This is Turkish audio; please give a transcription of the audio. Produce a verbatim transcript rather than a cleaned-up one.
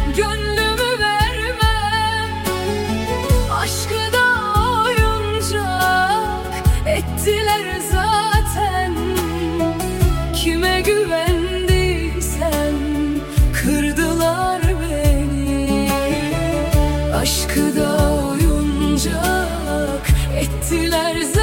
gönlümü vermem. Aşkı da oyuncak ettiler zaten. Kime güvendiysem kırdılar beni. Aşkı da oyuncak ettiler zaten.